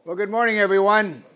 Well, good morning, everyone.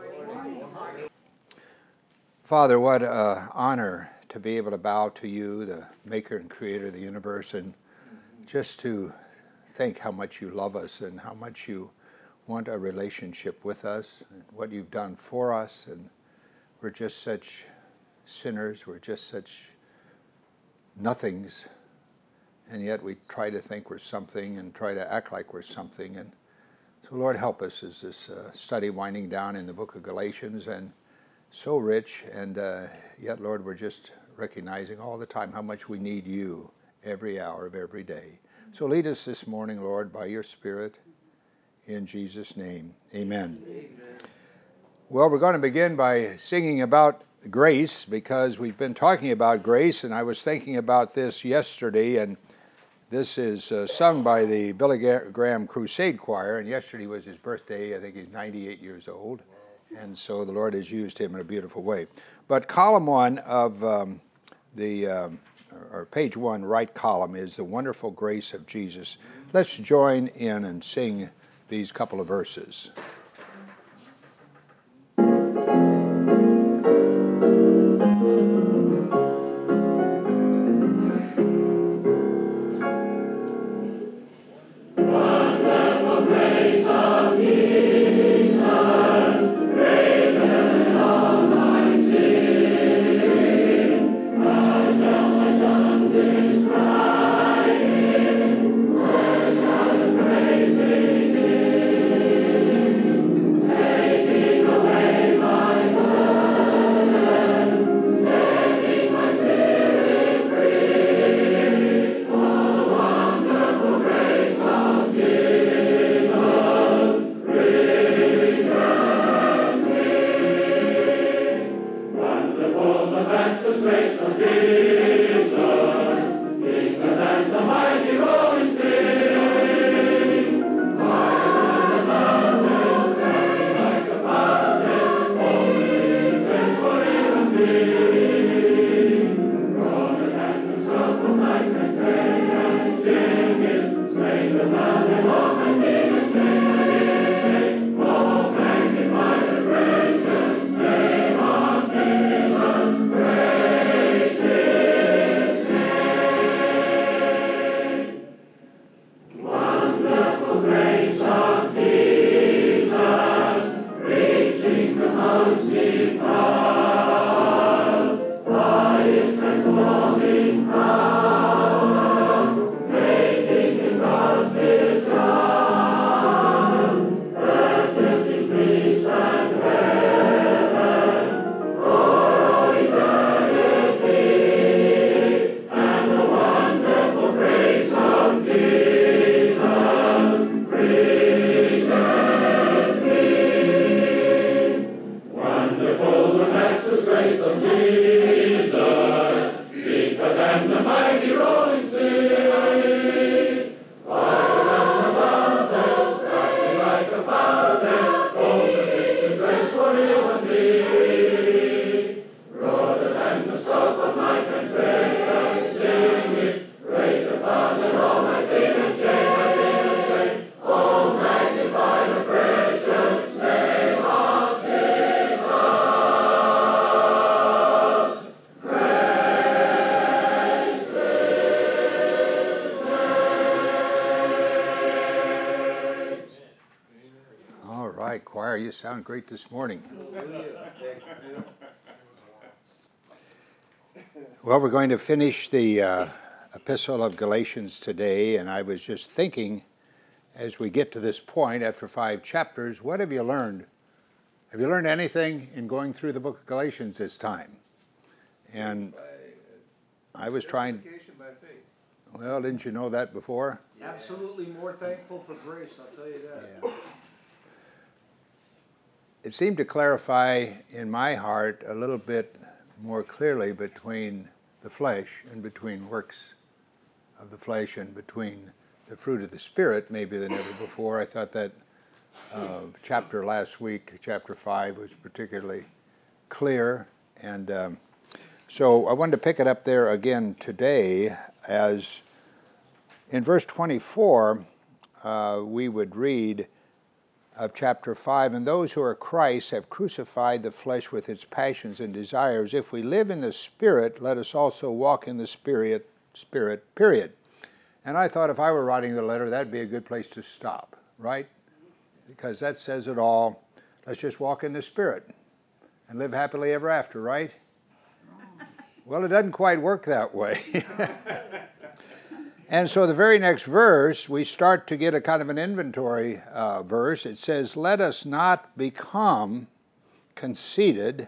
Father, what an honor to be able to bow to you, the maker and creator of the universe, and just to think how much you love us and how much you want a relationship with us and what you've done for us. And we're just such sinners, we're just such nothings, and yet we try to think we're something and try to act like we're something. And so, Lord, help us as this study winding down in the book of Galatians, and so rich, and yet, Lord, we're just recognizing all the time how much we need you every hour of every day. So lead us this morning, Lord, by your Spirit, in Jesus' name. Amen. Amen. Well, we're going to begin by singing about grace, because we've been talking about grace, and I was thinking about this yesterday, and this is sung by the Billy Graham Crusade Choir, and yesterday was his birthday. I think he's 98 years old, and so the Lord has used him in a beautiful way. But column 1 of or page 1, right column, is the wonderful grace of Jesus. Let's join in and sing these couple of verses. Choir, you sound great this morning. Well, we're going to finish the Epistle of Galatians today, and I was just thinking, as we get to this point after 5 chapters, what have you learned? Have you learned anything in going through the book of Galatians this time? And I was trying. Well, didn't you know that before? Absolutely more thankful for grace, I'll tell you that. Yeah. It seemed to clarify in my heart a little bit more clearly between the flesh and between works of the flesh and between the fruit of the Spirit, maybe than ever before. I thought that chapter last week, chapter 5, was particularly clear. And so I wanted to pick it up there again today, as in verse 24, we would read, of chapter 5, and those who are Christ have crucified the flesh with its passions and desires. If we live in the Spirit, let us also walk in the Spirit, period. And I thought if I were writing the letter, that'd be a good place to stop, right? Because that says it all. Let's just walk in the Spirit and live happily ever after, right? Well, it doesn't quite work that way. And so the very next verse, we start to get a kind of an inventory verse. It says, let us not become conceited,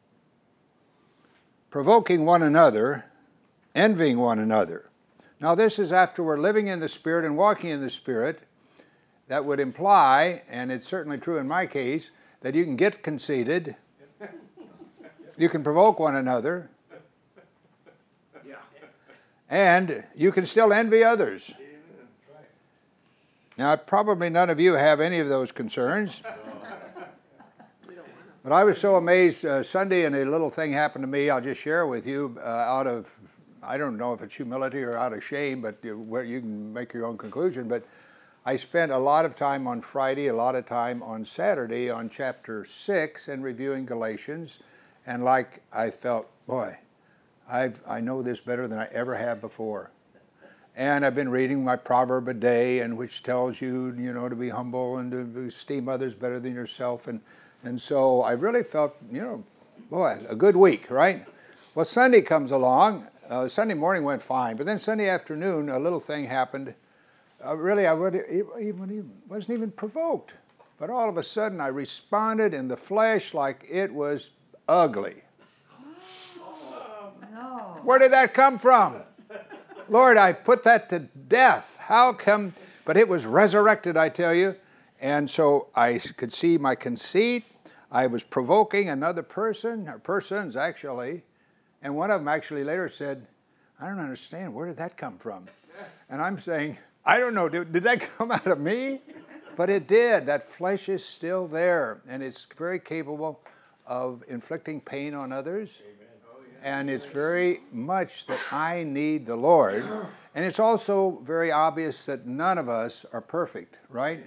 provoking one another, envying one another. Now this is after we're living in the Spirit and walking in the Spirit. That would imply, and it's certainly true in my case, that you can get conceited, you can provoke one another, and you can still envy others. Now, probably none of you have any of those concerns. But I was so amazed Sunday, and a little thing happened to me. I'll just share with you out of, I don't know if it's humility or out of shame, but where you can make your own conclusion. But I spent a lot of time on Friday, a lot of time on Saturday on chapter 6 and reviewing Galatians. And like I felt, boy, I know this better than I ever have before. And I've been reading my proverb a day, and which tells you, to be humble and to esteem others better than yourself. And so I really felt, boy, a good week, right? Well, Sunday comes along. Sunday morning went fine, but then Sunday afternoon, a little thing happened. Really, I wasn't even provoked. But all of a sudden, I responded in the flesh like it was ugly. No. Where did that come from? Lord, I put that to death. How come? But it was resurrected, I tell you. And so I could see my conceit. I was provoking another person, or persons actually. And one of them actually later said, I don't understand. Where did that come from? And I'm saying, I don't know. Did that come out of me? But it did. That flesh is still there. And it's very capable of inflicting pain on others. And it's very much that I need the Lord. And it's also very obvious that none of us are perfect, right?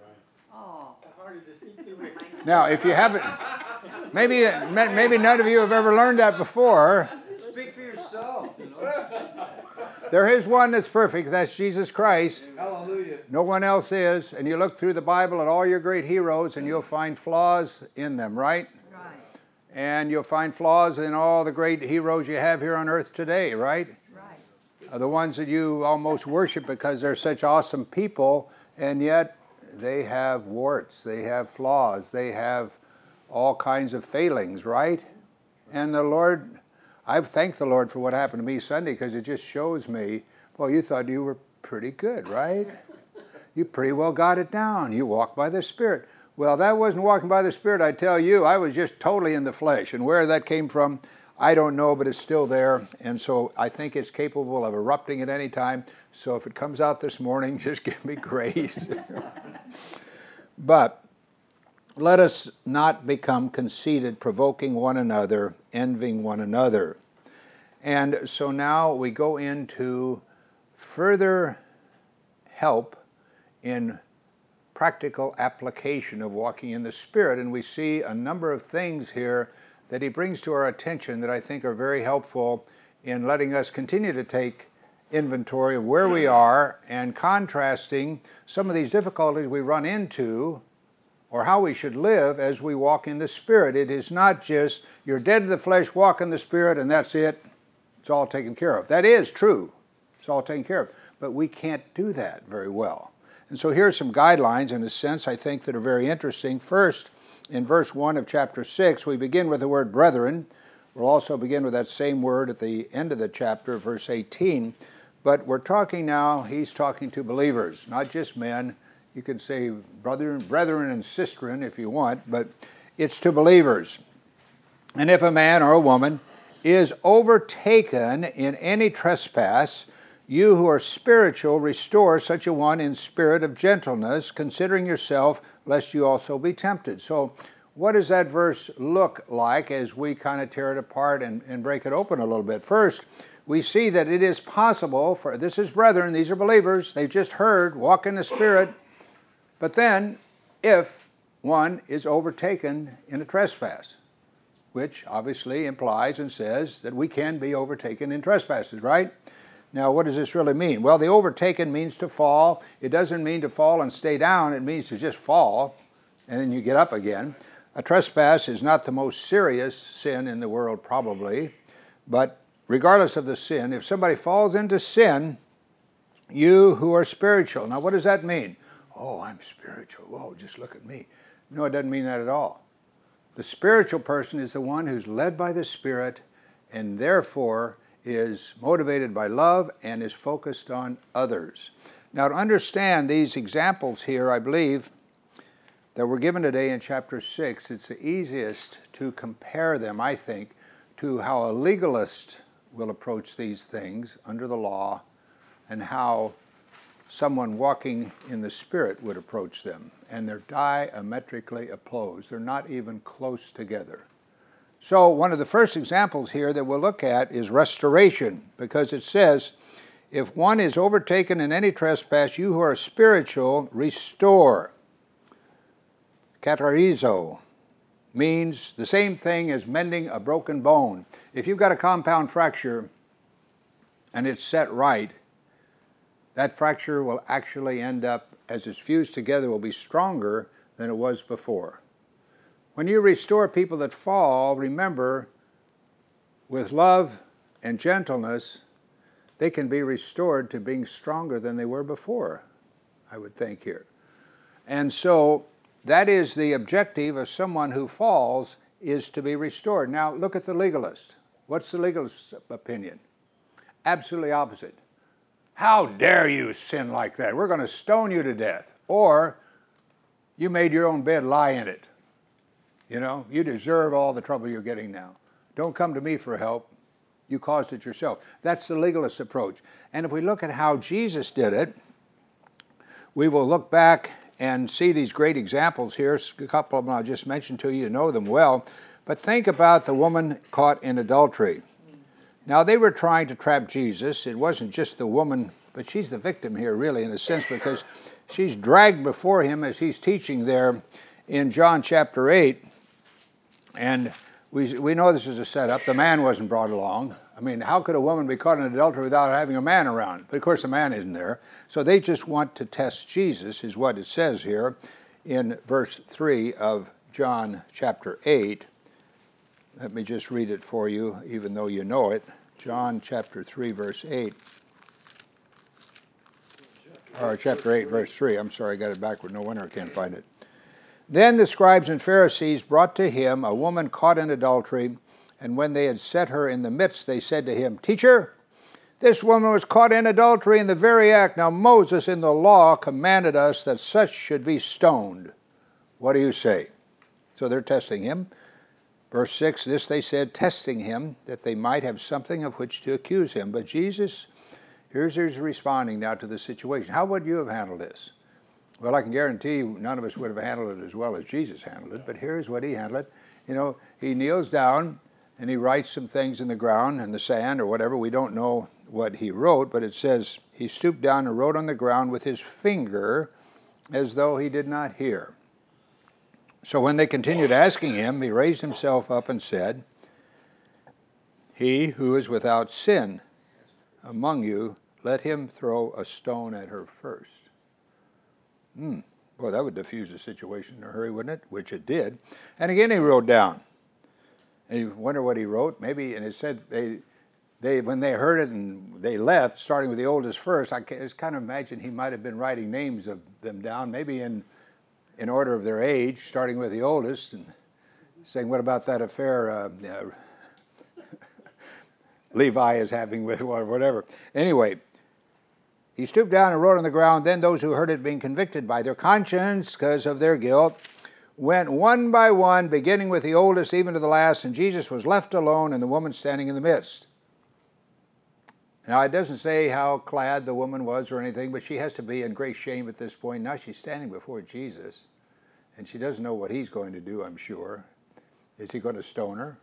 Now, if you haven't, maybe none of you have ever learned that before. Speak for yourself. There is one that's perfect. That's Jesus Christ. Hallelujah. No one else is. And you look through the Bible at all your great heroes, and you'll find flaws in them, right? And you'll find flaws in all the great heroes you have here on earth today, right? Right. The ones that you almost worship because they're such awesome people, and yet they have warts, they have flaws, they have all kinds of failings, right? And the Lord, I thank the Lord for what happened to me Sunday, because it just shows me, well, you thought you were pretty good, right? You pretty well got it down. You walk by the Spirit. Well, that wasn't walking by the Spirit, I tell you. I was just totally in the flesh. And where that came from, I don't know, but it's still there. And so I think it's capable of erupting at any time. So if it comes out this morning, just give me grace. But let us not become conceited, provoking one another, envying one another. And so now we go into further help in practical application of walking in the Spirit. And we see a number of things here that he brings to our attention that I think are very helpful in letting us continue to take inventory of where we are and contrasting some of these difficulties we run into or how we should live as we walk in the Spirit. It is not just you're dead to the flesh, walk in the Spirit, and that's it. It's all taken care of. That is true. It's all taken care of. But we can't do that very well. And so here are some guidelines, in a sense, I think, that are very interesting. First, in verse 1 of chapter 6, we begin with the word brethren. We'll also begin with that same word at the end of the chapter, verse 18. But we're talking now, he's talking to believers, not just men. You could say brethren and sistren if you want, but it's to believers. And if a man or a woman is overtaken in any trespass, you who are spiritual, restore such a one in spirit of gentleness, considering yourself, lest you also be tempted. So what does that verse look like as we kind of tear it apart and break it open a little bit? First, we see that it is possible for, this is brethren, these are believers, they've just heard, walk in the Spirit. But then, if one is overtaken in a trespass, which obviously implies and says that we can be overtaken in trespasses, right? Now, what does this really mean? Well, the overtaken means to fall. It doesn't mean to fall and stay down. It means to just fall, and then you get up again. A trespass is not the most serious sin in the world, probably, but regardless of the sin, if somebody falls into sin, you who are spiritual. Now, what does that mean? Oh, I'm spiritual. Whoa, just look at me. No, it doesn't mean that at all. The spiritual person is the one who's led by the Spirit and therefore is motivated by love and is focused on others. Now, to understand these examples here, I believe, that were given today in chapter 6, it's the easiest to compare them, I think, to how a legalist will approach these things under the law and how someone walking in the Spirit would approach them. And they're diametrically opposed. They're not even close together. So one of the first examples here that we'll look at is restoration, because it says, if one is overtaken in any trespass, you who are spiritual, restore. Katarizo means the same thing as mending a broken bone. If you've got a compound fracture and it's set right, that fracture will actually end up, as it's fused together, will be stronger than it was before. When you restore people that fall, remember, with love and gentleness, they can be restored to being stronger than they were before, I would think here. And so that is the objective of someone who falls, is to be restored. Now look at the legalist. What's the legalist's opinion? Absolutely opposite. How dare you sin like that? We're going to stone you to death. Or you made your own bed, lie in it. You know, you deserve all the trouble you're getting now. Don't come to me for help. You caused it yourself. That's the legalist approach. And if we look at how Jesus did it, we will look back and see these great examples here. A couple of them I'll just mention to you. You know them well. But think about the woman caught in adultery. Now, they were trying to trap Jesus. It wasn't just the woman, but she's the victim here, really, in a sense, because she's dragged before him as he's teaching there in John chapter 8. And we know this is a setup. The man wasn't brought along. I mean, how could a woman be caught in adultery without having a man around? But of course, the man isn't there. So they just want to test Jesus, is what it says here in verse 3 of John chapter 8. Let me just read it for you, even though you know it. John chapter 3, verse 8. Or chapter 8, verse 3. I'm sorry, I got it backward. No wonder I can't find it. Then the scribes and Pharisees brought to him a woman caught in adultery, and when they had set her in the midst, they said to him, Teacher, this woman was caught in adultery in the very act. Now Moses in the law commanded us that such should be stoned. What do you say? So they're testing him. Verse 6, this they said, testing him, that they might have something of which to accuse him. But Jesus, here's responding now to the situation. How would you have handled this? Well, I can guarantee you none of us would have handled it as well as Jesus handled it, but here's what he handled it. You know, he kneels down and he writes some things in the ground and the sand or whatever. We don't know what he wrote, but it says he stooped down and wrote on the ground with his finger as though he did not hear. So when they continued asking him, he raised himself up and said, He who is without sin among you, let him throw a stone at her first. Well, that would diffuse the situation in a hurry, wouldn't it? Which it did. And again he wrote down. And you wonder what he wrote? Maybe, and it said they when they heard it and they left, starting with the oldest first, I just kind of imagine he might have been writing names of them down, maybe in order of their age, starting with the oldest, and saying, what about that affair Levi is having with whatever. Anyway, he stooped down and wrote on the ground. Then those who heard it, being convicted by their conscience because of their guilt, went one by one, beginning with the oldest even to the last, and Jesus was left alone and the woman standing in the midst. Now, it doesn't say how clad the woman was or anything, but she has to be in great shame at this point. Now she's standing before Jesus, and she doesn't know what he's going to do, I'm sure. Is he going to stone her?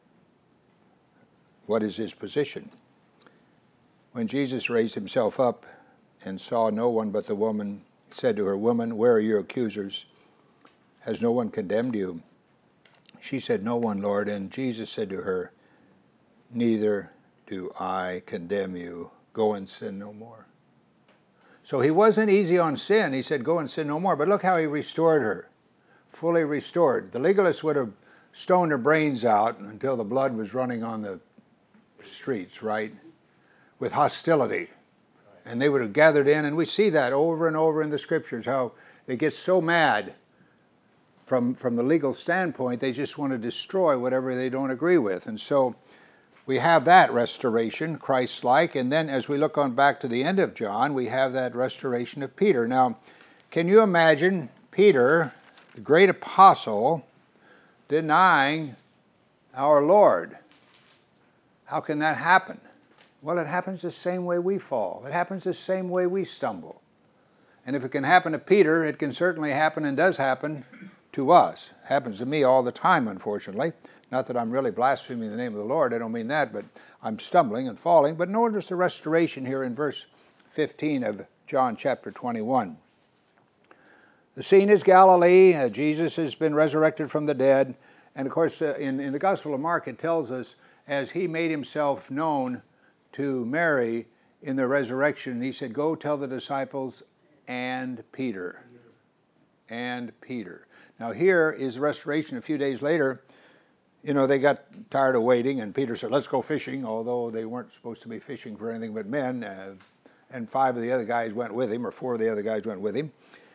What is his position? When Jesus raised himself up and saw no one but the woman, said to her, Woman, where are your accusers? Has no one condemned you? She said, no one, Lord. And Jesus said to her, neither do I condemn you. Go and sin no more. So he wasn't easy on sin. He said, go and sin no more. But look how he restored her. Fully restored. The legalists would have stoned her brains out until the blood was running on the streets, right? With hostility. And they would have gathered in, and we see that over and over in the scriptures, how they get so mad from the legal standpoint, they just want to destroy whatever they don't agree with. And so we have that restoration, Christ-like, and then as we look on back to the end of John, we have that restoration of Peter. Now, can you imagine Peter, the great apostle, denying our Lord? How can that happen? Well, it happens the same way we fall. It happens the same way we stumble. And if it can happen to Peter, it can certainly happen and does happen to us. It happens to me all the time, unfortunately. Not that I'm really blaspheming the name of the Lord, I don't mean that, but I'm stumbling and falling. But notice the restoration here in verse 15 of John chapter 21. The scene is Galilee. Jesus has been resurrected from the dead. And of course, in the Gospel of Mark, it tells us, as he made himself known to Mary in the resurrection, he said, go tell the disciples and Peter. And Peter. Now here is the restoration a few days later. You know, they got tired of waiting, and Peter said, let's go fishing, although they weren't supposed to be fishing for anything but men. And 5 of the other guys went with him, or 4 of the other guys went with him.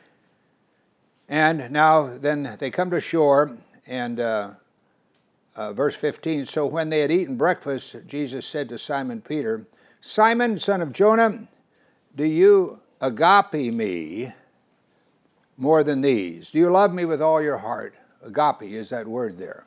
And now then they come to shore, and verse 15, so when they had eaten breakfast, Jesus said to Simon Peter, Simon, son of Jonah, do you agape me more than these? Do you love me with all your heart? Agape is that word there.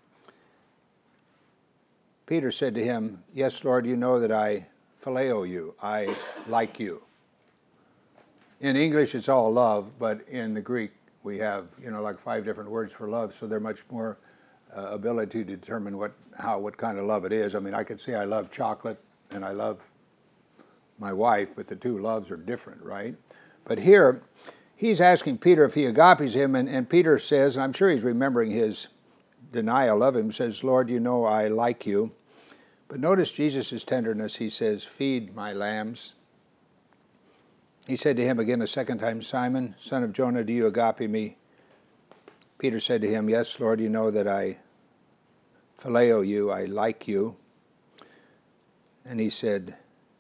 Peter said to him, yes, Lord, you know that I phileo you. I like you. In English, it's all love, but in the Greek, we have, like 5 different words for love, so they're much more ability to determine what kind of love it is. I mean, I could say I love chocolate and I love my wife, but the 2 loves are different, right? But here, he's asking Peter if he agapes him, and Peter says, and I'm sure he's remembering his denial of him, says, Lord, you know I like you. But notice Jesus' tenderness. He says, feed my lambs. He said to him again a second time, Simon, son of Jonah, do you agape me? Peter said to him, yes, Lord, you know that I phileo you, I like you. And he said,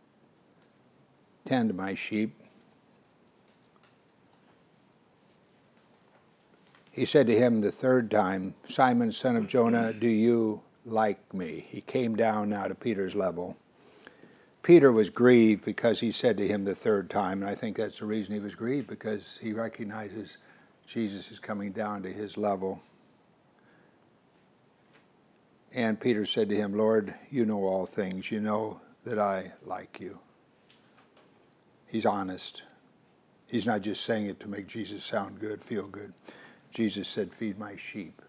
tend my sheep. He said to him the 3rd time, Simon, son of Jonah, do you like me? He came down now to Peter's level. Peter was grieved because he said to him the 3rd time, and I think that's the reason he was grieved, because he recognizes Jesus is coming down to his level. And Peter said to him, Lord, you know all things. You know that I like you. He's honest. He's not just saying it to make Jesus sound good, feel good. Jesus said, feed my sheep.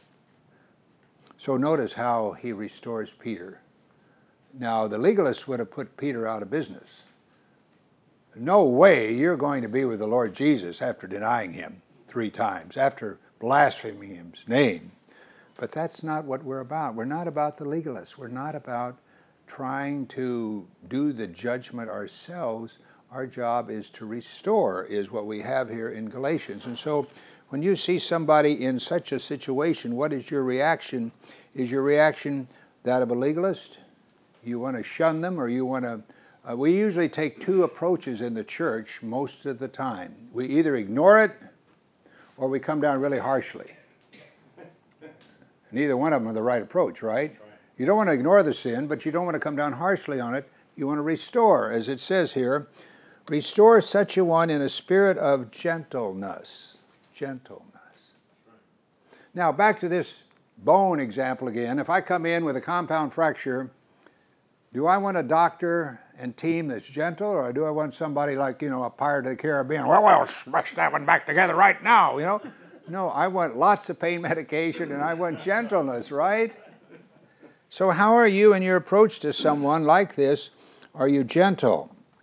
So notice how he restores Peter. Now, the legalists would have put Peter out of business. No way you're going to be with the Lord Jesus after denying him 3 times, after blaspheming his name. But that's not what we're about. We're not about the legalists. We're not about trying to do the judgment ourselves. Our job is to restore, is what we have here in Galatians. And so when you see somebody in such a situation, what is your reaction? Is your reaction that of a legalist? You want to shun them, or you want to... we usually take 2 approaches in the church most of the time. We either ignore it, or we come down really harshly. Neither one of them are the right approach, right? You don't want to ignore the sin, but you don't want to come down harshly on it. You want to restore, as it says here, restore such a one in a spirit of gentleness. Gentleness. Now, back to this bone example again. If I come in with a compound fracture, do I want a doctor and team that's gentle, or do I want somebody like, a Pirate of the Caribbean? Well, we'll smash that one back together right now, No, I want lots of pain medication, and I want gentleness, right? So how are you in your approach to someone like this? Are you gentle?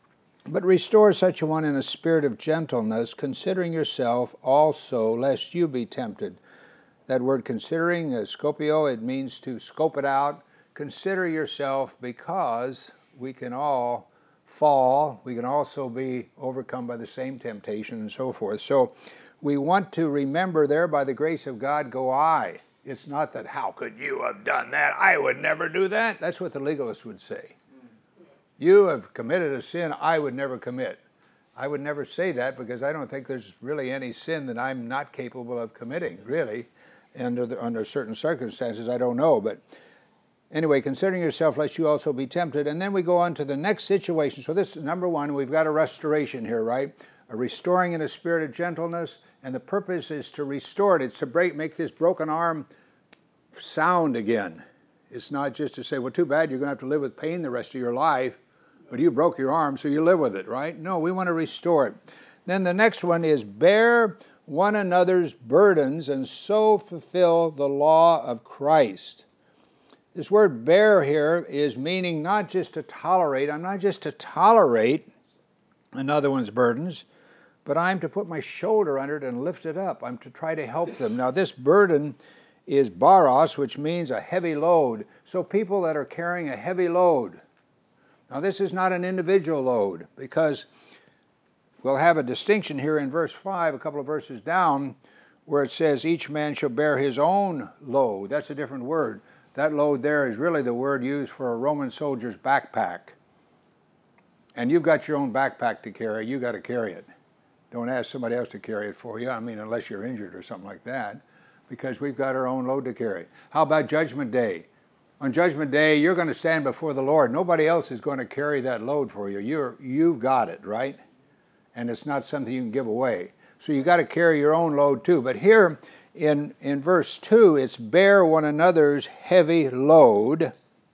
But restore such a one in a spirit of gentleness, considering yourself also, lest you be tempted. That word considering, scopio, it means to scope it out. Consider yourself, because we can all fall. We can also be overcome by the same temptation and so forth. So we want to remember there, by the grace of God, go I. It's not that, how could you have done that? I would never do that. That's what the legalist would say. You have committed a sin I would never commit. I would never say that, because I don't think there's really any sin that I'm not capable of committing, really. Under certain circumstances, I don't know. But anyway, considering yourself, lest you also be tempted. And then we go on to the next situation. So this is number one. We've got a restoration here, right? A restoring in a spirit of gentleness. And the purpose is to restore it. It's to make this broken arm sound again. It's not just to say, well, too bad, you're going to have to live with pain the rest of your life. But you broke your arm, so you live with it, right? No, we want to restore it. Then the next one is bear one another's burdens and so fulfill the law of Christ. This word bear here is meaning not just to tolerate. I'm not just to tolerate another one's burdens, but I'm to put my shoulder under it and lift it up. I'm to try to help them. Now, this burden is baros, which means a heavy load. So people that are carrying a heavy load. Now, this is not an individual load, because we'll have a distinction here in verse 5, a couple of verses down, where it says, each man shall bear his own load. That's a different word. That load there is really the word used for a Roman soldier's backpack. And you've got your own backpack to carry. You got to carry it. Don't ask somebody else to carry it for you. I mean, unless you're injured or something like that, because we've got our own load to carry. How about Judgment Day? On Judgment Day, you're going to stand before the Lord. Nobody else is going to carry that load for you. You've got it, right? And it's not something you can give away. So you got to carry your own load too. But here in verse 2, it's bear one another's heavy load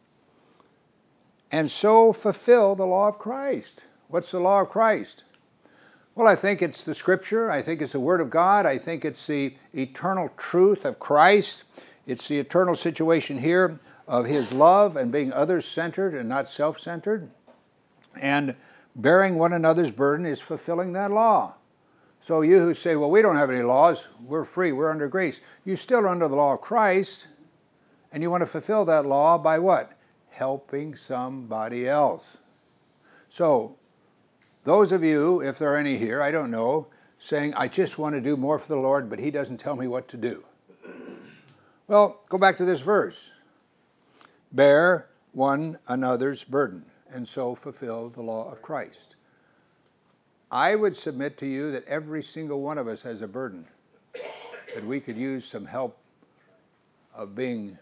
and so fulfill the law of Christ. What's the law of Christ? Well, I think it's the Scripture. I think it's the Word of God. I think it's the eternal truth of Christ. It's the eternal situation here of His love and being others-centered and not self-centered. And bearing one another's burden is fulfilling that law. So you who say, well, we don't have any laws, we're free, we're under grace, you still are under the law of Christ, and you want to fulfill that law by what? Helping somebody else. So, those of you, if there are any here, I don't know, saying, I just want to do more for the Lord, but He doesn't tell me what to do. Well, go back to this verse. Bear one another's burden, and so fulfill the law of Christ. I would submit to you that every single one of us has a burden, that we could use some help of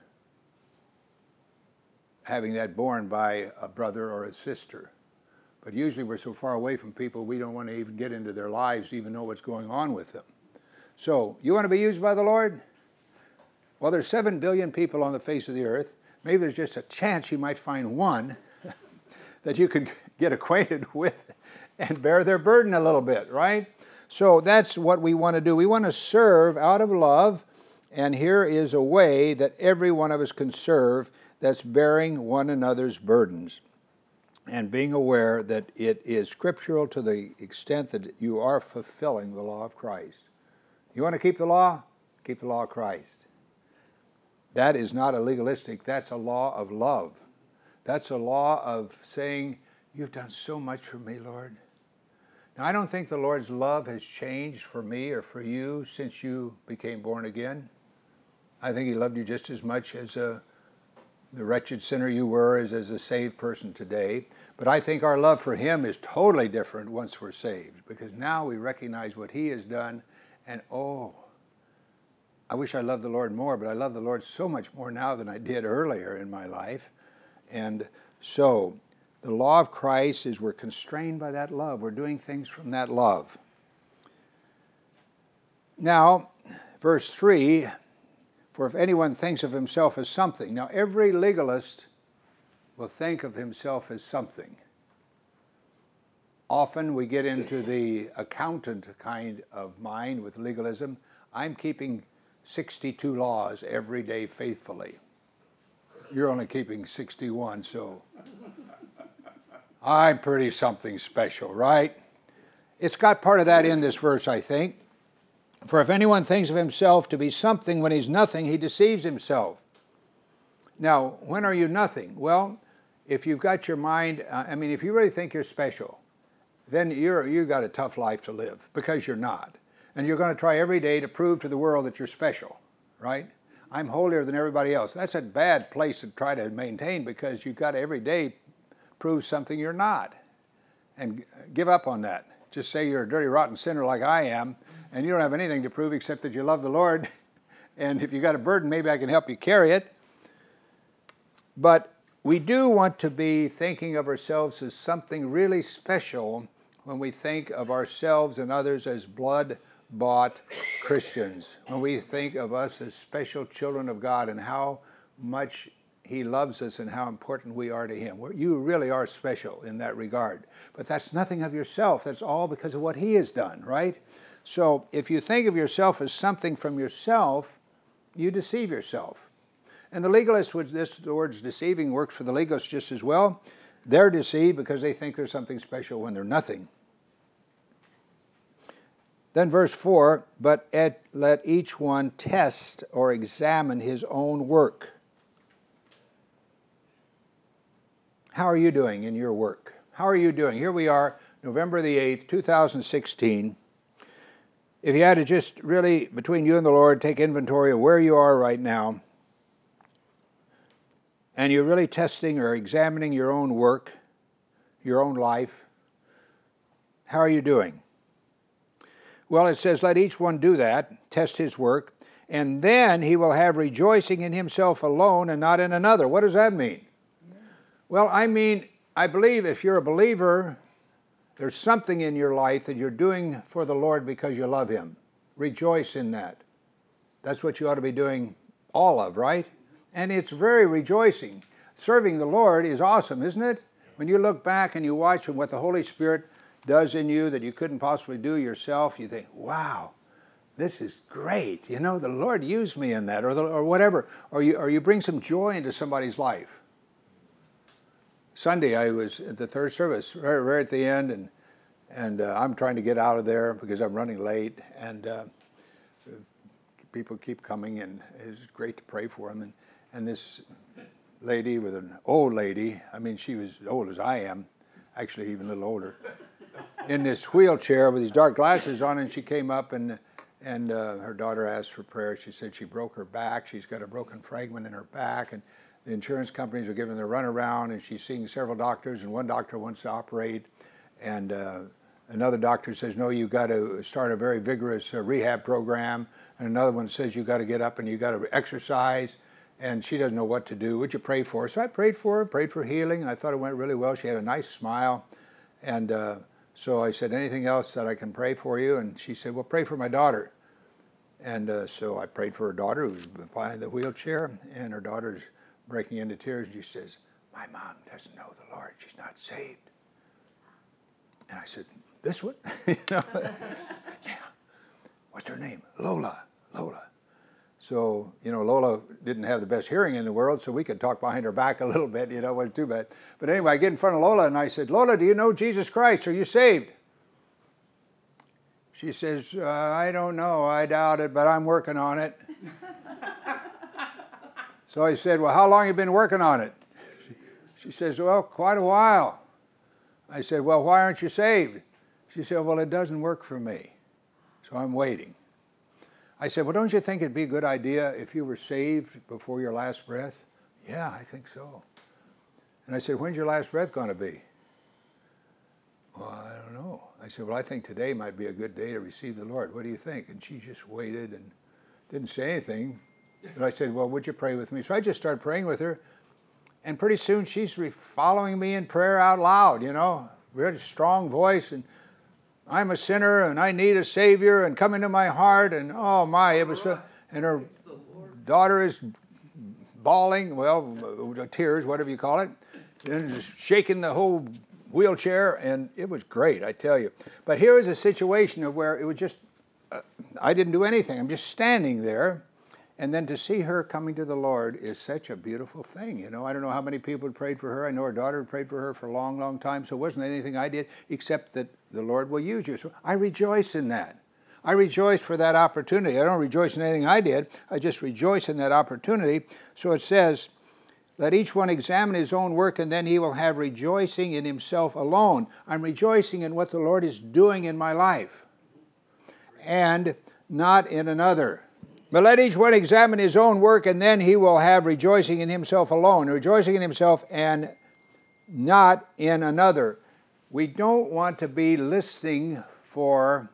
having that borne by a brother or a sister. But usually we're so far away from people, we don't want to even get into their lives to even know what's going on with them. So, you want to be used by the Lord? Well, there's 7 billion people on the face of the earth. Maybe there's just a chance you might find one that you could get acquainted with and bear their burden a little bit, right? So that's what we want to do. We want to serve out of love, and here is a way that every one of us can serve, that's bearing one another's burdens and being aware that it is scriptural to the extent that you are fulfilling the law of Christ. You want to keep the law? Keep the law of Christ. That is not a legalistic, that's a law of love. That's a law of saying, you've done so much for me, Lord. Now, I don't think the Lord's love has changed for me or for you since you became born again. I think He loved you just as much as the wretched sinner you were as a saved person today. But I think our love for Him is totally different once we're saved, because now we recognize what He has done, and I wish I loved the Lord more, but I love the Lord so much more now than I did earlier in my life. And so the law of Christ is we're constrained by that love. We're doing things from that love. Now, verse 3, for if anyone thinks of himself as something. Now, every legalist will think of himself as something. Often we get into the accountant kind of mind with legalism. I'm keeping 62 laws every day faithfully. You're only keeping 61, so I'm pretty something special, right? It's got part of that in this verse, I think. For if anyone thinks of himself to be something when he's nothing, he deceives himself. Now, when are you nothing? Well, if you've got your mind, if you really think you're special, then you've got a tough life to live, because you're not. And you're going to try every day to prove to the world that you're special, right? I'm holier than everybody else. That's a bad place to try to maintain, because you've got to every day prove something you're not. And give up on that. Just say you're a dirty, rotten sinner like I am, and you don't have anything to prove except that you love the Lord. And if you got a burden, maybe I can help you carry it. But we do want to be thinking of ourselves as something really special when we think of ourselves and others as blood-bought Christians, when we think of us as special children of God and how much He loves us and how important we are to Him. You really are special in that regard. But that's nothing of yourself. That's all because of what He has done, right? So if you think of yourself as something from yourself, you deceive yourself. And the legalist, the word deceiving works for the legalist just as well. They're deceived because they think there's something special when they're nothing. Then verse 4, but let each one test or examine his own work. How are you doing in your work? How are you doing? Here we are, November the 8th, 2016. If you had to just really, between you and the Lord, take inventory of where you are right now, and you're really testing or examining your own work, your own life, how are you doing? Well, it says, let each one do that, test his work, and then he will have rejoicing in himself alone and not in another. What does that mean? Well, I believe if you're a believer, there's something in your life that you're doing for the Lord because you love Him. Rejoice in that. That's what you ought to be doing all of, right? And it's very rejoicing. Serving the Lord is awesome, isn't it? When you look back and you watch what the Holy Spirit does in you that you couldn't possibly do yourself, you think, wow, this is great. The Lord used me in that, or whatever. Or you bring some joy into somebody's life. Sunday, I was at the third service, right at the end, and I'm trying to get out of there because I'm running late, and people keep coming, and it's great to pray for them. And this lady, an old lady, she was as old as I am, actually even a little older, in this wheelchair with these dark glasses on, and she came up, and her daughter asked for prayer. She said she broke her back. She's got a broken fragment in her back, and the insurance companies are giving her a runaround, and she's seeing several doctors, and one doctor wants to operate, and another doctor says, no, you've got to start a very vigorous rehab program, and another one says you've got to get up and you've got to exercise, and she doesn't know what to do. Would you pray for her? So I prayed for her, prayed for healing, and I thought it went really well. She had a nice smile, and so I said, anything else that I can pray for you? And she said, well, pray for my daughter. And so I prayed for her daughter, who's behind the wheelchair, and her daughter's breaking into tears, and she says, my mom doesn't know the Lord. She's not saved. And I said, this one? Yeah. What's her name? Lola. So, Lola didn't have the best hearing in the world, so we could talk behind her back a little bit, it wasn't too bad. But anyway, I get in front of Lola, and I said, Lola, do you know Jesus Christ? Are you saved? She says, I don't know. I doubt it, but I'm working on it. So I said, well, how long have you been working on it? She says, well, quite a while. I said, well, why aren't you saved? She said, well, it doesn't work for me, so I'm waiting. I said, well, don't you think it'd be a good idea if you were saved before your last breath? Yeah, I think so. And I said, when's your last breath going to be? Well, I don't know. I said, well, I think today might be a good day to receive the Lord. What do you think? And she just waited and didn't say anything. And I said, well, would you pray with me? So I just started praying with her. And pretty soon she's following me in prayer out loud, very strong voice. And I'm a sinner and I need a Savior and come into my heart. And oh my, it was so, and her daughter is bawling, tears, whatever you call it, and just shaking the whole wheelchair, and it was great, I tell you. But here is a situation of where it was just, I didn't do anything. I'm just standing there, And then to see her coming to the Lord is such a beautiful thing. You know, I don't know how many people had prayed for her. I know her daughter had prayed for her for a long, long time. So it wasn't anything I did except that the Lord will use you. So I rejoice in that. I rejoice for that opportunity. I don't rejoice in anything I did. I just rejoice in that opportunity. So it says, let each one examine his own work, and then he will have rejoicing in himself alone. I'm rejoicing in what the Lord is doing in my life, and not in another. But let each one examine his own work, and then he will have rejoicing in himself alone, rejoicing in himself and not in another. We don't want to be listening for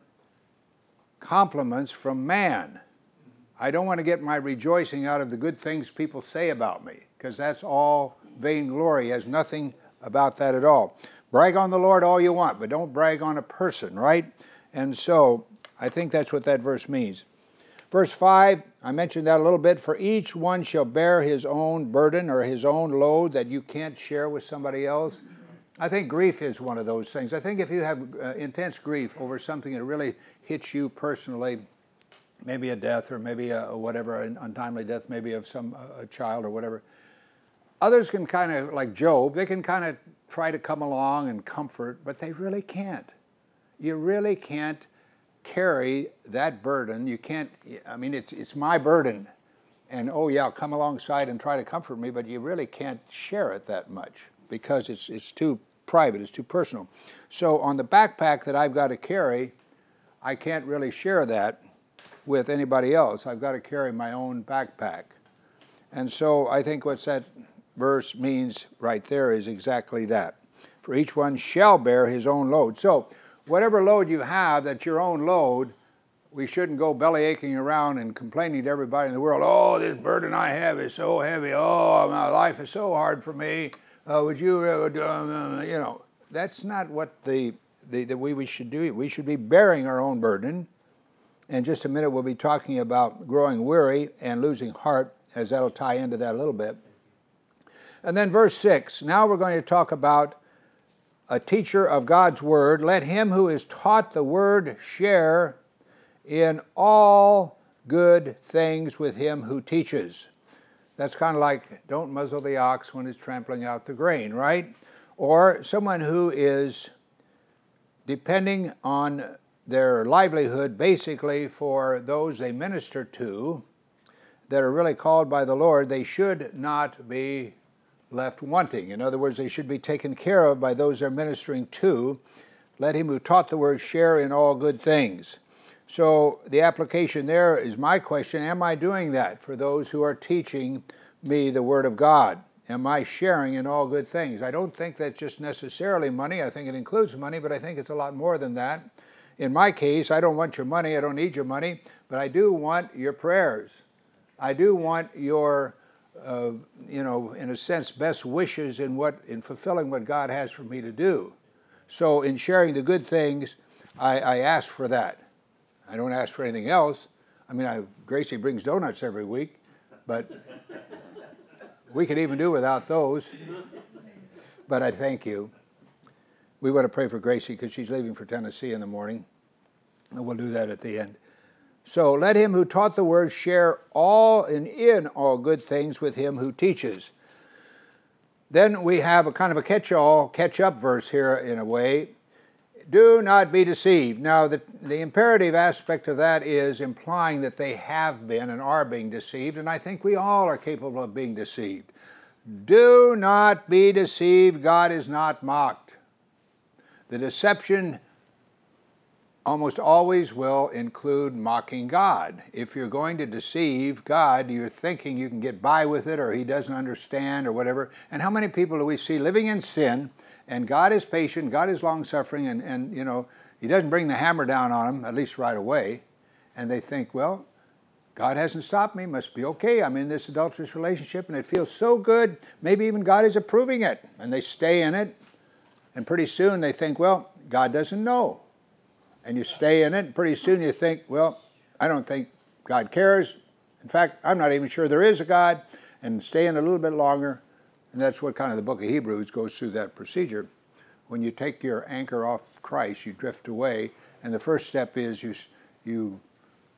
compliments from man. I don't want to get my rejoicing out of the good things people say about me, because that's all vainglory. It has nothing about that at all. Brag on the Lord all you want, but don't brag on a person, right? And so I think that's what that verse means. Verse 5, I mentioned that a little bit. For each one shall bear his own burden or his own load that you can't share with somebody else. I think grief is one of those things. I think if you have intense grief over something that really hits you personally, maybe a death or maybe whatever, an untimely death, maybe of a child or whatever, others can kind of, like Job, they can kind of try to come along and comfort, but they really can't. You really can't carry that burden. You can't, I mean, it's my burden. And oh yeah, come alongside and try to comfort me, but you really can't share it that much because it's too private, it's too personal. So on the backpack that I've got to carry, I can't really share that with anybody else. I've got to carry my own backpack. And so I think what that verse means right there is exactly that. For each one shall bear his own load. So whatever load you have that's your own load, we shouldn't go belly aching around and complaining to everybody in the world, oh, this burden I have is so heavy, oh, my life is so hard for me, would you, you know, that's not what the way we should do it. We should be bearing our own burden. In just a minute we'll be talking about growing weary and losing heart, as that'll tie into that a little bit. And then verse 6, now we're going to talk about a teacher of God's Word. Let him who is taught the Word share in all good things with him who teaches. That's kind of like, don't muzzle the ox when it's trampling out the grain, right? Or someone who is depending on their livelihood basically for those they minister to that are really called by the Lord, they should not be left wanting. In other words, they should be taken care of by those they're ministering to. Let him who taught the Word share in all good things. So the application there is my question, am I doing that for those who are teaching me the Word of God? Am I sharing in all good things? I don't think that's just necessarily money. I think it includes money, but I think it's a lot more than that. In my case, I don't want your money, I don't need your money, but I do want your prayers. I do want your, in a sense, best wishes in fulfilling what God has for me to do. So in sharing the good things, I ask for that. I don't ask for anything else. I mean, Gracie brings donuts every week, but we could even do without those. But I thank you. We want to pray for Gracie because she's leaving for Tennessee in the morning, and we'll do that at the end. So let him who taught the Word share in all good things with him who teaches. Then we have a kind of a catch-up verse here in a way. Do not be deceived. Now, the imperative aspect of that is implying that they have been and are being deceived, and I think we all are capable of being deceived. Do not be deceived. God is not mocked. The deception almost always will include mocking God. If you're going to deceive God, you're thinking you can get by with it, or He doesn't understand, or whatever. And how many people do we see living in sin, and God is patient, God is long-suffering, and He doesn't bring the hammer down on them, at least right away, and they think, well, God hasn't stopped me, must be okay, I'm in this adulterous relationship, and it feels so good, maybe even God is approving it, and they stay in it, and pretty soon they think, well, God doesn't know. And you stay in it, and pretty soon you think, well, I don't think God cares. In fact, I'm not even sure there is a God, and stay in a little bit longer. And that's what kind of the book of Hebrews goes through that procedure. When you take your anchor off Christ, you drift away, and the first step is you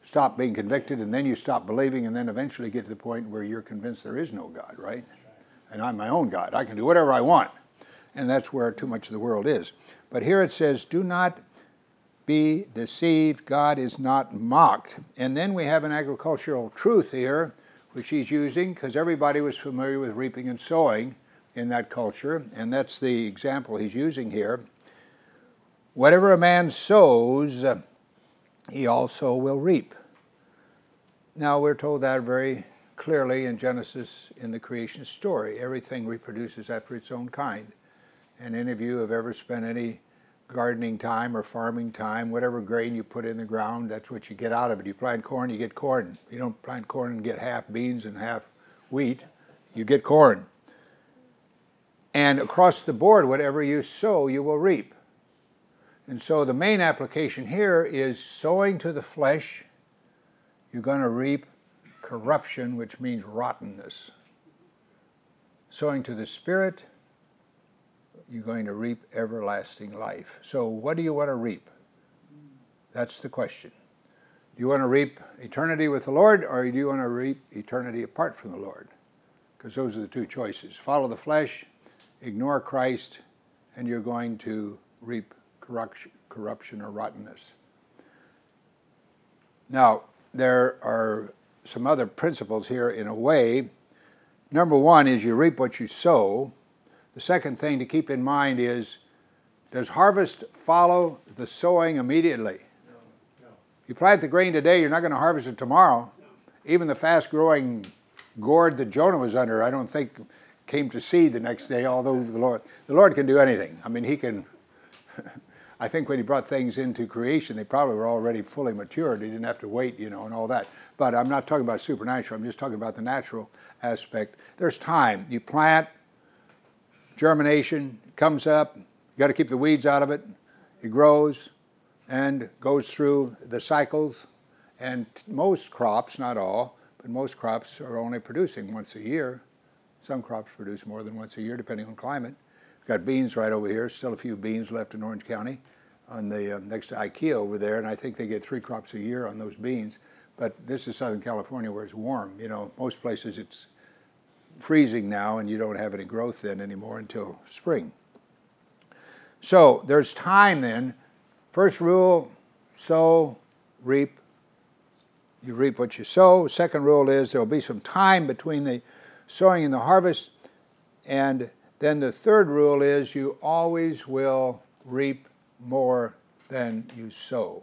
stop being convicted, and then you stop believing, and then eventually get to the point where you're convinced there is no God, right? And I'm my own God. I can do whatever I want. And that's where too much of the world is. But here it says, do not be deceived. God is not mocked. And then we have an agricultural truth here, which he's using, because everybody was familiar with reaping and sowing in that culture. And that's the example he's using here. Whatever a man sows, he also will reap. Now, we're told that very clearly in Genesis in the creation story. Everything reproduces after its own kind. And any of you have ever spent any gardening time or farming time, whatever grain you put in the ground, that's what you get out of it. You plant corn, you get corn. You don't plant corn and get half beans and half wheat. You get corn. And across the board, whatever you sow, you will reap. And so the main application here is sowing to the flesh, you're going to reap corruption, which means rottenness. Sowing to the Spirit, you're going to reap everlasting life. So what do you want to reap? That's the question. Do you want to reap eternity with the Lord, or do you want to reap eternity apart from the Lord? Because those are the two choices. Follow the flesh, ignore Christ, and you're going to reap corruption or rottenness. Now, there are some other principles here in a way. Number one is you reap what you sow. The second thing to keep in mind is, does harvest follow the sowing immediately? No. You plant the grain today, you're not going to harvest it tomorrow. No. Even the fast-growing gourd that Jonah was under, I don't think came to seed the next day, although the Lord can do anything. I mean, he can... I think when he brought things into creation, they probably were already fully matured. He didn't have to wait, and all that. But I'm not talking about supernatural. I'm just talking about the natural aspect. There's time. You plant, germination comes up. You got to keep the weeds out of it. It grows and goes through the cycles. And most crops, not all, but most crops are only producing once a year. Some crops produce more than once a year, depending on climate. Got beans right over here, still a few beans left in Orange County on the next to IKEA over there, and I think they get 3 crops a year on those beans. But this is Southern California where it's warm. Most places it's freezing now and you don't have any growth then anymore until spring. So there's time then. First rule, sow, reap. You reap what you sow. Second rule is there will be some time between the sowing and the harvest. And then the third rule is you always will reap more than you sow.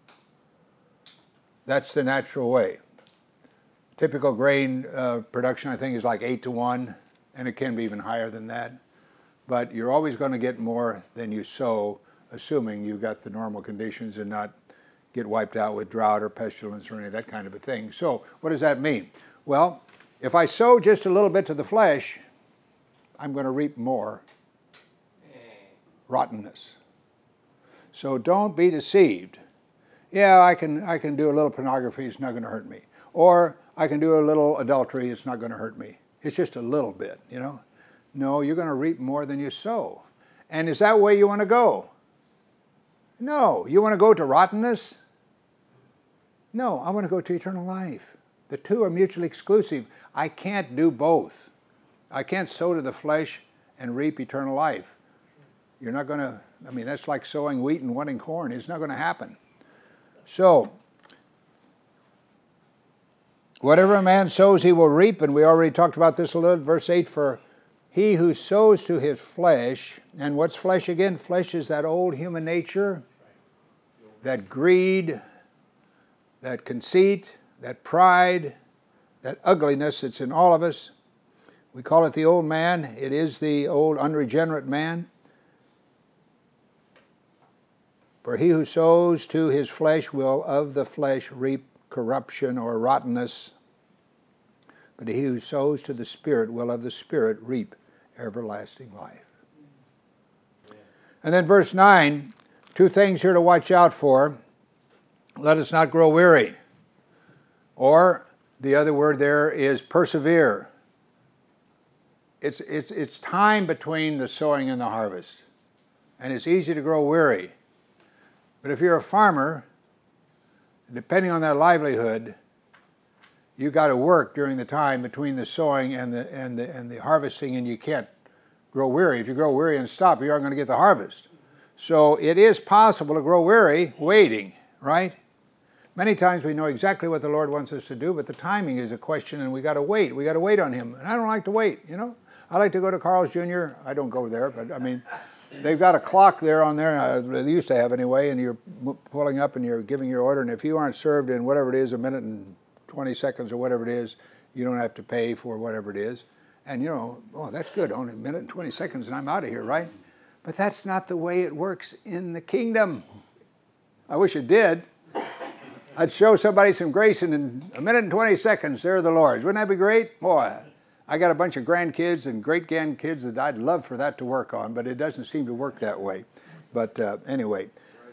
That's the natural way. Typical grain production, I think, is like 8-to-1, and it can be even higher than that. But you're always going to get more than you sow, assuming you've got the normal conditions and not get wiped out with drought or pestilence or any of that kind of a thing. So what does that mean? Well, if I sow just a little bit to the flesh, I'm going to reap more rottenness. So don't be deceived. Yeah, I can do a little pornography, it's not going to hurt me. Or I can do a little adultery, it's not going to hurt me. It's just a little bit, No, you're going to reap more than you sow. And is that where you want to go? No. You want to go to rottenness? No, I want to go to eternal life. The two are mutually exclusive. I can't do both. I can't sow to the flesh and reap eternal life. You're not going to, that's like sowing wheat and wanting corn. It's not going to happen. So, whatever a man sows, he will reap. And we already talked about this a little. Verse 8, for he who sows to his flesh, and what's flesh again? Flesh is that old human nature, that greed, that conceit, that pride, that ugliness that's in all of us. We call it the old man. It is the old unregenerate man. For he who sows to his flesh will of the flesh reap corruption or rottenness. But he who sows to the Spirit will of the Spirit reap everlasting life. And then verse 9, 2 things here to watch out for. Let us not grow weary. Or the other word there is persevere. It's time between the sowing and the harvest. And it's easy to grow weary. But if you're a farmer depending on their livelihood, you got to work during the time between the sowing and the harvesting, and you can't grow weary. If you grow weary and stop, you aren't going to get the harvest. So it is possible to grow weary waiting, right? Many times we know exactly what the Lord wants us to do, but the timing is a question, and we got to wait. We got to wait on Him. And I don't like to wait, you know. I like to go to Carl's Jr. I don't go there, but I mean, they've got a clock there on there. They used to have anyway, and you're pulling up and you're giving your order. And if you aren't served in whatever it is, a minute and 20 seconds or whatever it is, you don't have to pay for whatever it is. And you know, oh, that's good. Only a minute and 20 seconds, and I'm out of here, right? But that's not the way it works in the kingdom. I wish it did. I'd show somebody some grace, and in a minute and 20 seconds, they're the Lord's. Wouldn't that be great? Boy, I got a bunch of grandkids and great-grandkids that I'd love for that to work on, but it doesn't seem to work that way. But anyway,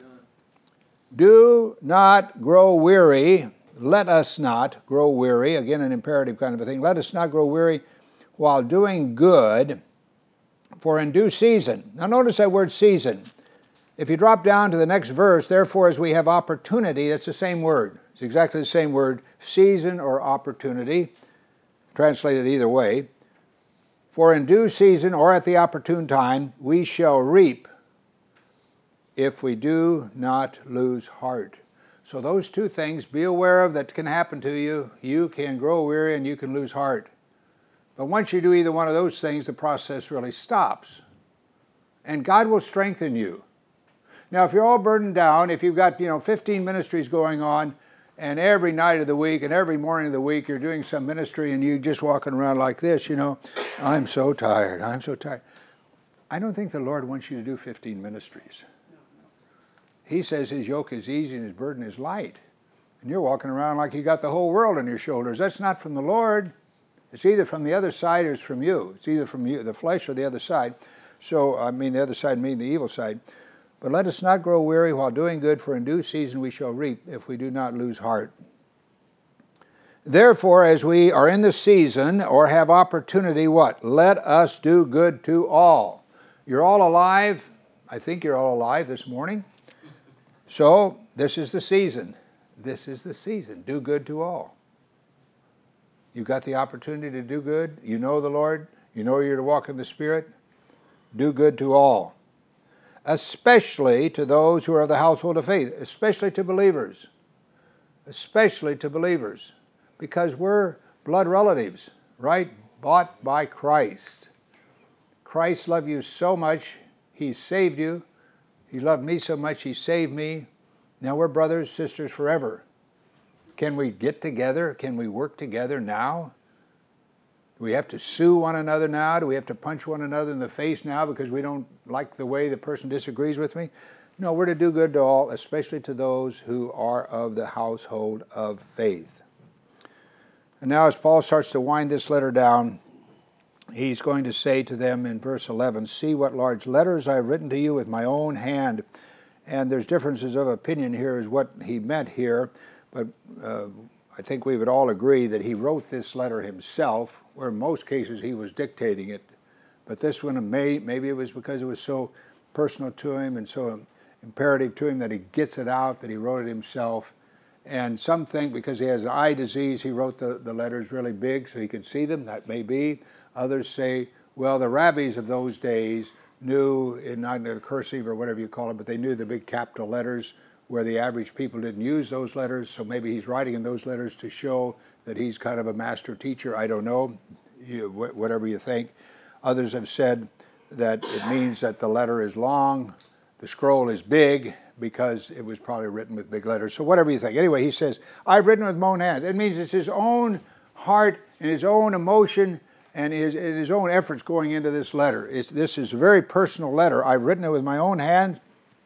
do not grow weary. Let us not grow weary. Again, an imperative kind of a thing. Let us not grow weary while doing good, for in due season. Now notice that word season. If you drop down to the next verse, therefore as we have opportunity, that's the same word. It's exactly the same word, season or opportunity, translated either way. For in due season or at the opportune time, we shall reap if we do not lose heart. So those two things, be aware of that can happen to you. You can grow weary and you can lose heart. But once you do either one of those things, the process really stops. And God will strengthen you. Now, if you're all burdened down, if you've got 15 ministries going on, and every night of the week and every morning of the week you're doing some ministry and you're just walking around like this, I'm so tired, I'm so tired. I don't think the Lord wants you to do 15 ministries. He says His yoke is easy and His burden is light. And you're walking around like you got the whole world on your shoulders. That's not from the Lord. It's either from the other side or it's from you. It's either from you, the flesh, or the other side. So, the other side meaning the evil side. But let us not grow weary while doing good, for in due season we shall reap if we do not lose heart. Therefore, as we are in the season or have opportunity, what? Let us do good to all. You're all alive. I think you're all alive this morning. So, this is the season. This is the season. Do good to all. You've got the opportunity to do good. You know the Lord. You know you're to walk in the Spirit. Do good to all. Especially to those who are of the household of faith. Especially to believers. Especially to believers. Because we're blood relatives, right? Bought by Christ. Christ loved you so much, He saved you. He loved me so much, He saved me. Now we're brothers, sisters forever. Can we get together? Can we work together now? Do we have to sue one another now? Do we have to punch one another in the face now because we don't like the way the person disagrees with me? No, we're to do good to all, especially to those who are of the household of faith. And now as Paul starts to wind this letter down, he's going to say to them in verse 11, see what large letters I have written to you with my own hand. And there's differences of opinion here as what he meant here, but I think we would all agree that he wrote this letter himself, where in most cases he was dictating it. But this one, maybe it was because it was so personal to him and so imperative to him that he gets it out, that he wrote it himself. And some think because he has eye disease, he wrote the letters really big so he could see them. That may be. Others say, well, the rabbis of those days knew, not in the cursive or whatever you call it, but they knew the big capital letters where the average people didn't use those letters. So maybe he's writing in those letters to show that he's kind of a master teacher. I don't know, whatever you think. Others have said that it means that the letter is long, the scroll is big, because it was probably written with big letters. So whatever you think. Anyway, he says, I've written with my own hand. It means it's his own heart and his own emotion and his own efforts going into this letter. This is a very personal letter. I've written it with my own hand.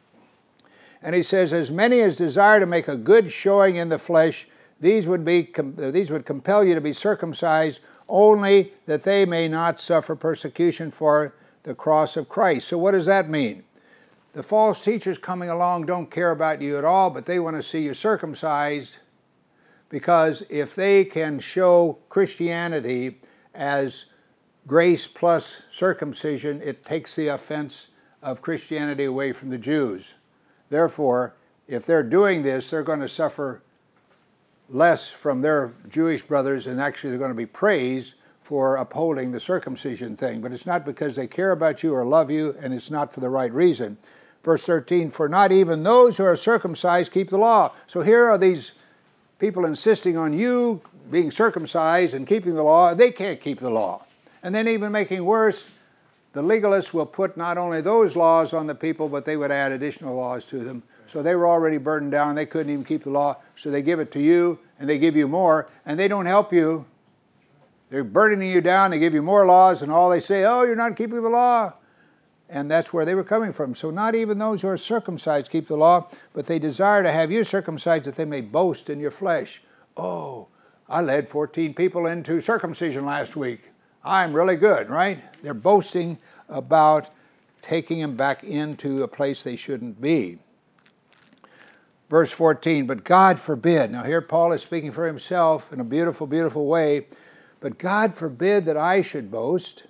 And he says, as many as desire to make a good showing in the flesh, these would compel you to be circumcised, only that they may not suffer persecution for the cross of Christ. So what does that mean? The false teachers coming along don't care about you at all, but they want to see you circumcised, because if they can show Christianity as grace plus circumcision, it takes the offense of Christianity away from the Jews. Therefore, if they're doing this, they're going to suffer less from their Jewish brothers, and actually they're going to be praised for upholding the circumcision thing. But it's not because they care about you or love you, and it's not for the right reason. Verse 13, for not even those who are circumcised keep the law. So here are these people insisting on you being circumcised and keeping the law. They can't keep the law. And then even making worse, the legalists will put not only those laws on the people, but they would add additional laws to them. So they were already burdened down. They couldn't even keep the law. So they give it to you, and they give you more, and they don't help you. They're burdening you down. They give you more laws, and all they say, oh, you're not keeping the law. And that's where they were coming from. So not even those who are circumcised keep the law, but they desire to have you circumcised that they may boast in your flesh. Oh, I led 14 people into circumcision last week. I'm really good, right? They're boasting about taking them back into a place they shouldn't be. Verse 14, but God forbid. Now here Paul is speaking for himself in a beautiful, beautiful way. But God forbid that I should boast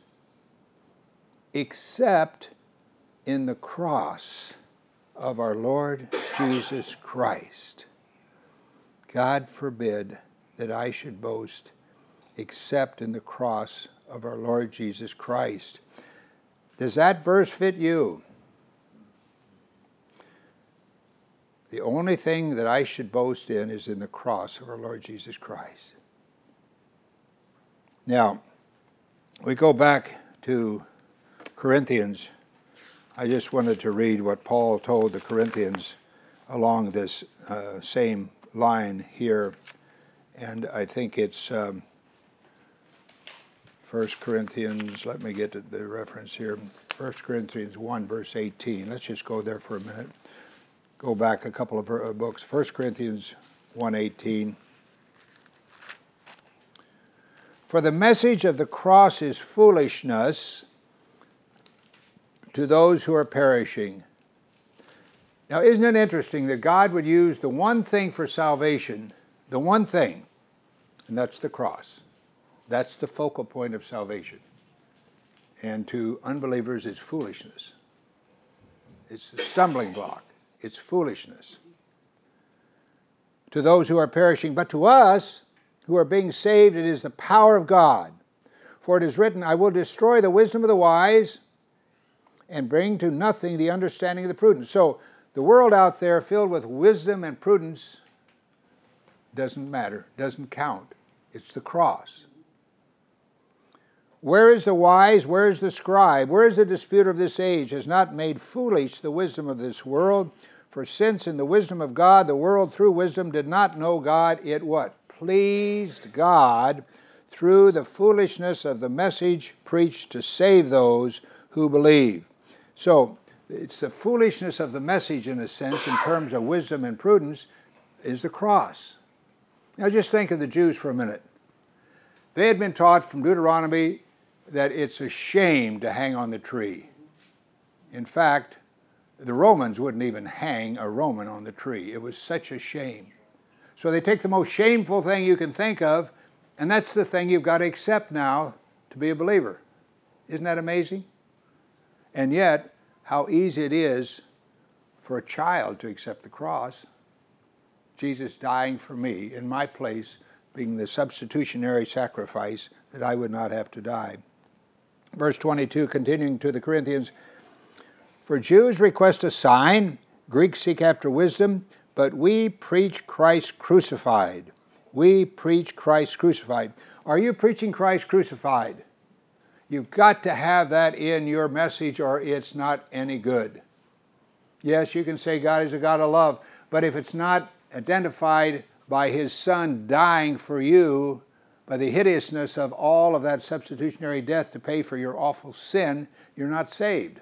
except in the cross of our Lord Jesus Christ. God forbid that I should boast except in the cross of our Lord Jesus Christ. Does that verse fit you? The only thing that I should boast in is in the cross of our Lord Jesus Christ. Now, we go back to Corinthians. I just wanted to read what Paul told the Corinthians along this same line here. And I think it's 1 Corinthians, let me get the reference here. 1 Corinthians 1, verse 18. Let's just go there for a minute. Go back a couple of books. 1 Corinthians 1:18. For the message of the cross is foolishness to those who are perishing. Now, isn't it interesting that God would use the one thing for salvation, the one thing, and that's the cross. That's the focal point of salvation. And to unbelievers, it's foolishness. It's the stumbling block. It's foolishness to those who are perishing. But to us who are being saved, it is the power of God. For it is written, I will destroy the wisdom of the wise and bring to nothing the understanding of the prudent. So the world out there filled with wisdom and prudence doesn't matter, doesn't count. It's the cross. Where is the wise? Where is the scribe? Where is the disputer of this age? Has not made foolish the wisdom of this world. For since in the wisdom of God, the world through wisdom did not know God, it what? Pleased God through the foolishness of the message preached to save those who believe. So it's the foolishness of the message, in a sense, in terms of wisdom and prudence, is the cross. Now just think of the Jews for a minute. They had been taught from Deuteronomy that it's a shame to hang on the tree. In fact, the Romans wouldn't even hang a Roman on the tree. It was such a shame. So they take the most shameful thing you can think of, and that's the thing you've got to accept now to be a believer. Isn't that amazing? And yet, how easy it is for a child to accept the cross. Jesus dying for me in my place, being the substitutionary sacrifice that I would not have to die. Verse 22, continuing to the Corinthians, for Jews request a sign, Greeks seek after wisdom, but we preach Christ crucified. We preach Christ crucified. Are you preaching Christ crucified? You've got to have that in your message or it's not any good. Yes, you can say God is a God of love, but if it's not identified by His Son dying for you, by the hideousness of all of that substitutionary death to pay for your awful sin, you're not saved.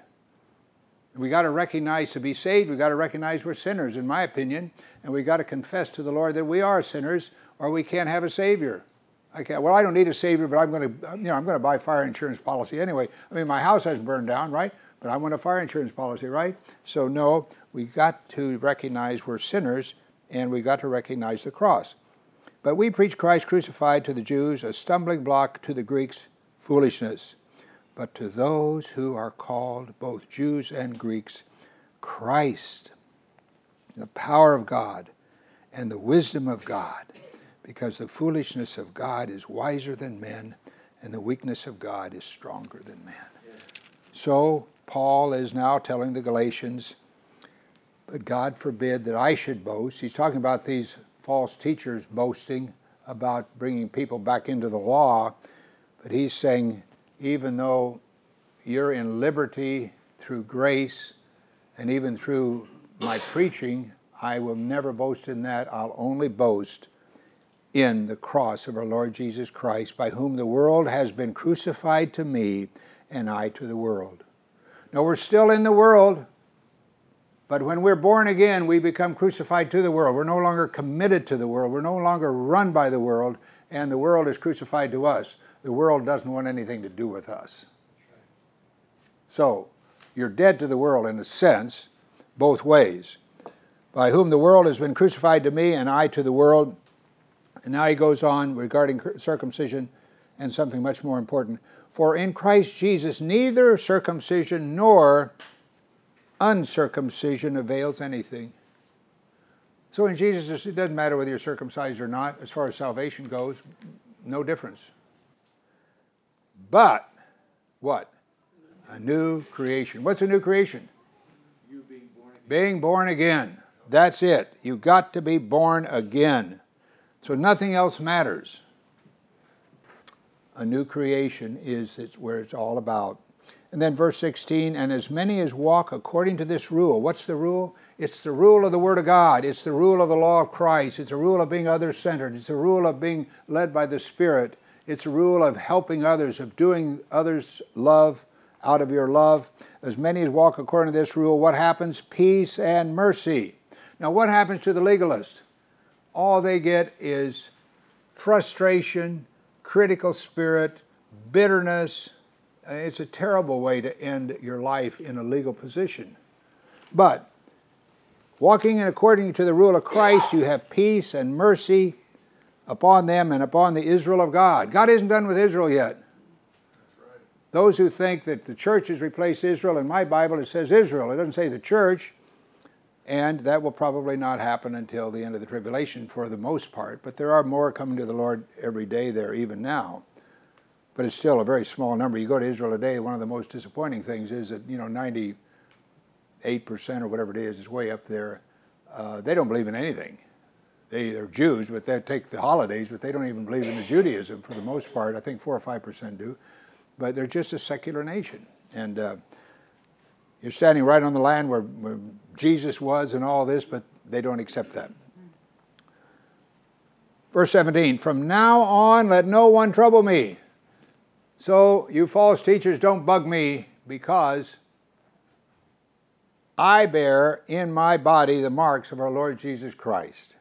We got to recognize, to be saved, we got to recognize we're sinners, in my opinion, and we got to confess to the Lord that we are sinners, or we can't have a Savior. I don't need a Savior, but I'm going to buy fire insurance policy anyway. I mean, my house hasn't burned down, right? But I want a fire insurance policy, right? So no, we got to recognize we're sinners, and we got to recognize the cross. But we preach Christ crucified to the Jews, a stumbling block to the Greeks, foolishness. But to those who are called, both Jews and Greeks, Christ, the power of God and the wisdom of God. because the foolishness of God is wiser than men, and the weakness of God is stronger than man. So Paul is now telling the Galatians, but God forbid that I should boast. He's talking about these false teachers boasting about bringing people back into the law, but he's saying, even though you're in liberty through grace and even through my preaching, I will never boast in that. I'll only boast in the cross of our Lord Jesus Christ, by whom the world has been crucified to me and I to the world. Now we're still in the world, but when we're born again, we become crucified to the world. We're no longer committed to the world. We're no longer run by the world, and the world is crucified to us. The world doesn't want anything to do with us. So, you're dead to the world in a sense, both ways. By whom the world has been crucified to me and I to the world. And now he goes on regarding circumcision and something much more important. For in Christ Jesus neither circumcision nor uncircumcision avails anything. So in Jesus, it doesn't matter whether you're circumcised or not. As far as salvation goes, no difference. But, what? A new creation. What's a new creation? You being born again. Being born again. That's it. You've got to be born again. So nothing else matters. A new creation is where it's all about. And then verse 16, and as many as walk according to this rule. What's the rule? It's the rule of the Word of God. It's the rule of the law of Christ. It's a rule of being other-centered. It's a rule of being led by the Spirit. It's a rule of helping others, of doing others' love out of your love. As many as walk according to this rule, what happens? Peace and mercy. Now what happens to the legalist? All they get is frustration, critical spirit, bitterness. It's a terrible way to end your life in a legal position. But walking in according to the rule of Christ, you have peace and mercy upon them and upon the Israel of God. God isn't done with Israel yet. Those who think that the church has replaced Israel, in my Bible it says Israel. It doesn't say the church. And that will probably not happen until the end of the tribulation for the most part. But there are more coming to the Lord every day there, even now. But it's still a very small number. You go to Israel today, one of the most disappointing things is that, 98% or whatever it is way up there. They don't believe in anything. They're Jews, but they take the holidays, but they don't even believe in the Judaism for the most part. I think 4 or 5% do. But they're just a secular nation. And you're standing right on the land where Jesus was and all this, but they don't accept that. Verse 17, from now on let no one trouble me. So you false teachers, don't bug me, because I bear in my body the marks of our Lord Jesus Christ.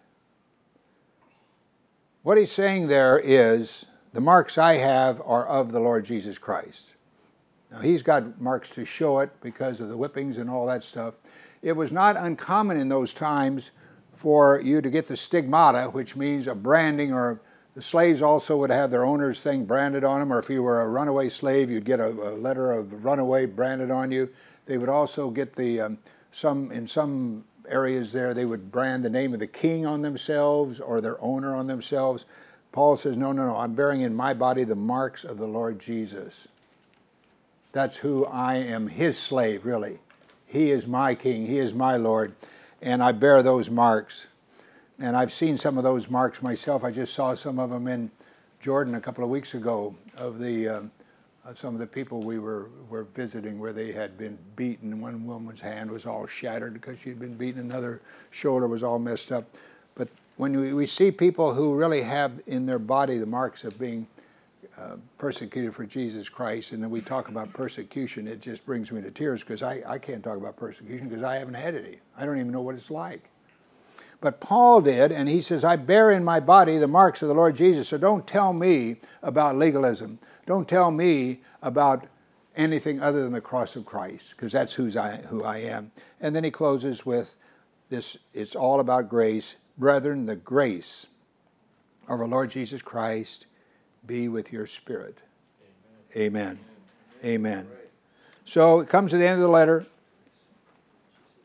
What he's saying there is, the marks I have are of the Lord Jesus Christ. Now, he's got marks to show it because of the whippings and all that stuff. It was not uncommon in those times for you to get the stigmata, which means a branding, or the slaves also would have their owner's thing branded on them, or if you were a runaway slave, you'd get a letter of runaway branded on you. They would also get in some areas there, they would brand the name of the king on themselves or their owner on themselves. Paul says, no, I'm bearing in my body the marks of the Lord Jesus. That's who I am, his slave, really. He is my king, he is my Lord, and I bear those marks. And I've seen some of those marks myself. I just saw some of them in Jordan a couple of weeks ago of some of the people we were visiting where they had been beaten. One woman's hand was all shattered because she'd been beaten. Another shoulder was all messed up. But when we see people who really have in their body the marks of being persecuted for Jesus Christ, and then we talk about persecution, it just brings me to tears, because I can't talk about persecution because I haven't had any. I don't even know what it's like. But Paul did, and he says, I bear in my body the marks of the Lord Jesus. So don't tell me about legalism. Don't tell me about anything other than the cross of Christ, because that's who I am. And then he closes with this, it's all about grace. Brethren, the grace of our Lord Jesus Christ be with your spirit. Amen. Amen. Amen. So it comes to the end of the letter.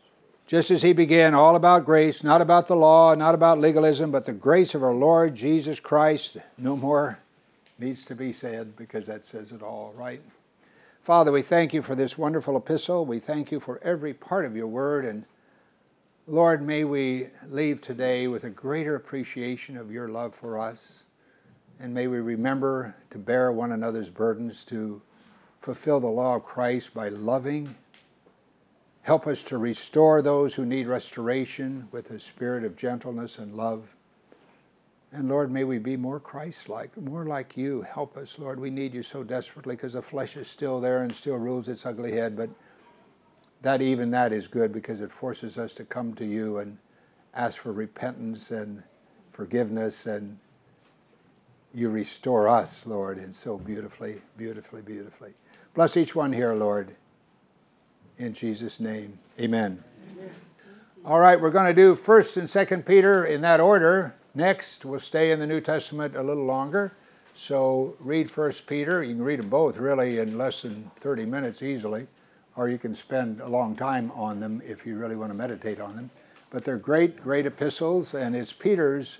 Just as he began, all about grace, not about the law, not about legalism, but the grace of our Lord Jesus Christ. No more needs to be said because that says it all, right? Father, we thank you for this wonderful epistle. We thank you for every part of your word. And Lord, may we leave today with a greater appreciation of your love for us. And may we remember to bear one another's burdens, to fulfill the law of Christ by loving. Help us to restore those who need restoration with a spirit of gentleness and love. And Lord, may we be more Christ-like, more like you. Help us, Lord. We need you so desperately because the flesh is still there and still rules its ugly head. But that is good because it forces us to come to you and ask for repentance and forgiveness. And you restore us, Lord, and so beautifully, beautifully, beautifully. Bless each one here, Lord. In Jesus' name, amen. Amen. All right, we're going to do 1st and 2nd Peter in that order. Next, we'll stay in the New Testament a little longer. So read 1st Peter. You can read them both really in less than 30 minutes easily, or you can spend a long time on them if you really want to meditate on them. But they're great, great epistles, and it's Peter's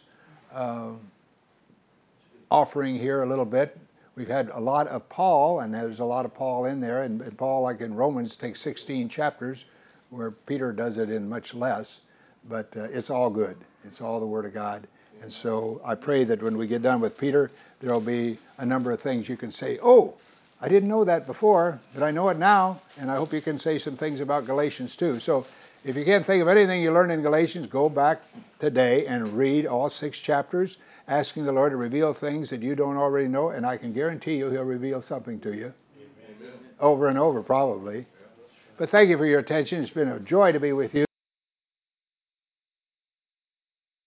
offering here a little bit. We've had a lot of Paul, and there's a lot of Paul in there. And Paul, like in Romans, takes 16 chapters, where Peter does it in much less. But it's all good. It's all the Word of God. And so I pray that when we get done with Peter, there will be a number of things you can say, oh, I didn't know that before, but I know it now. And I hope you can say some things about Galatians too. So if you can't think of anything you learned in Galatians, go back today and read all 6 chapters, asking the Lord to reveal things that you don't already know, and I can guarantee you He'll reveal something to you. Amen. Over and over, probably. But thank you for your attention. It's been a joy to be with you.